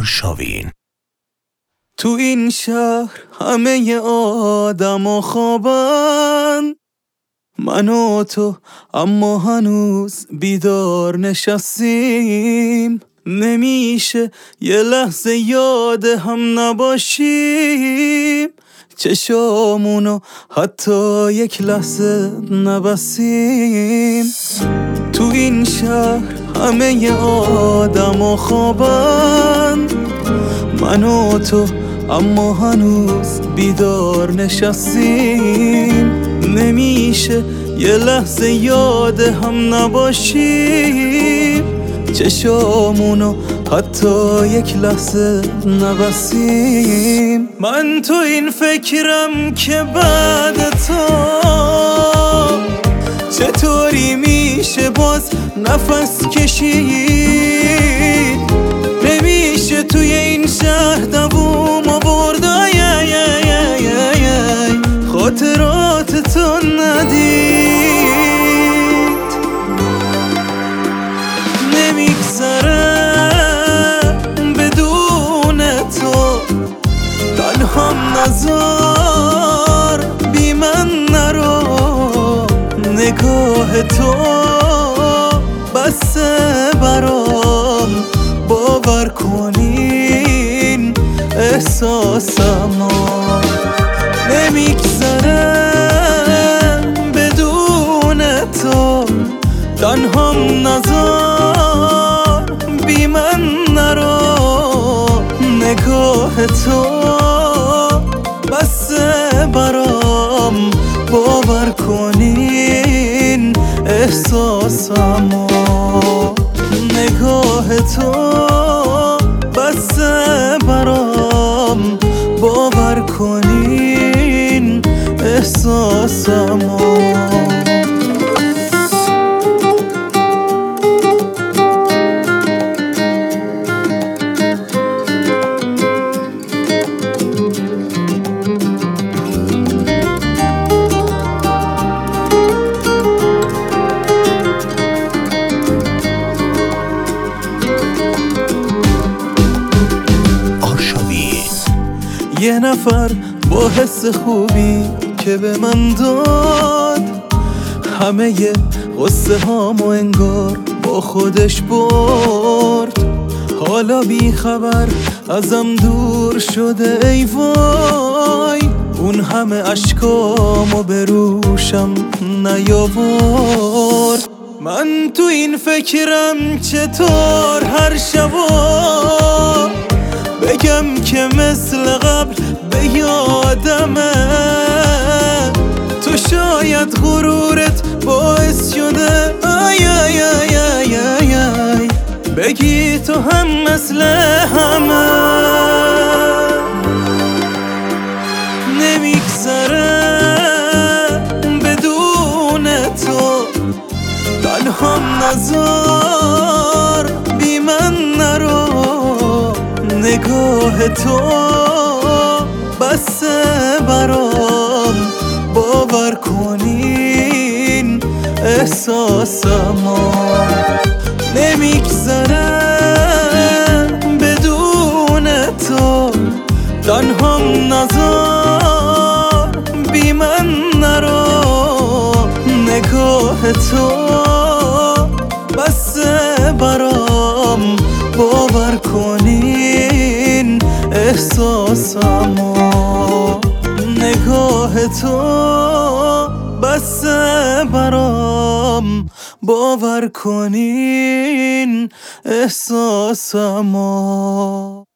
آرشاوین. تو این شهر همه آدم خوابن، من و تو اما هنوز بیدار نشستیم. نمیشه یه لحظه یاد هم نباشیم، چشامونو حتی یک لحظه نبسیم. تو این شهر همه آدم خوابن، من و تو اما هنوز بیدار نشستیم. نمیشه یه لحظه یاد هم نباشیم، چشامونو حتی یک لحظه نبسیم. من تو این فکرم که بعد تو چطوری میشه باز نفس کشید. نمیشه توی این شهر دووم آورد، خاطرات تو ندید. نمیگذره بدون تو، تنهام نذار بی من نرو. نگاه تو بسه برام، باور کنین احساسمو. نمیگذره بدون تو، تنهام نذار بی من نرو. نگاه تو بسه برام، باور کنین احساسمو. نگاه تو بسه برام، باور کنین احساسمو. یه نفر با حس خوبی که به من داد، همه ی غصه هامو انگار با خودش برد. حالا بی خبر ازم دور شده ای وای، اون همه اشکامو به روشم نیاورد. من تو این فکرم چطور هر شبا بگم که مثل قبل به یادمه. تو شاید غرورت باعث شده آی آی آی آی آی آی بگی تو هم مثل همه. نمیگذره بدون تو، تنهام نذار بی من نرو. نگاه تو بسه برام، باور کنین احساسمو. نمیگذره بدون تو، تنهام نذار بی من نرو. نگاه تو بسه برام، باور کنین احساسمو. نگاه تو بسه برام، باور کنین احساسمو.